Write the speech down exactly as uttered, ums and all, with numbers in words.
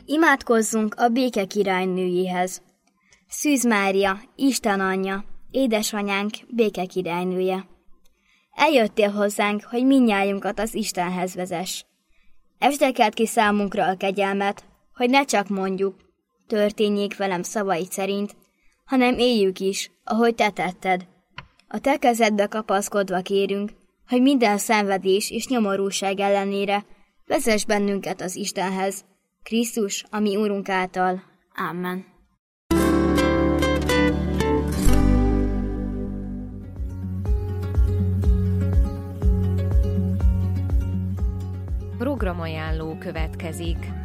Imádkozzunk a béke királynőjéhez. Szűz Mária, Isten anyja, édesanyánk, béke királynője. Eljöttél hozzánk, hogy mindnyájunkat az Istenhez vezess. Esdekelt ki számunkra a kegyelmet, hogy ne csak mondjuk, történjék velem szavaid szerint, hanem éljük is, ahogy te tetted. A te kezedbe kapaszkodva kérünk, hogy minden szenvedés és nyomorúság ellenére vezess bennünket az Istenhez, Krisztus, a mi Úrunk által. Amen. Programajánló következik.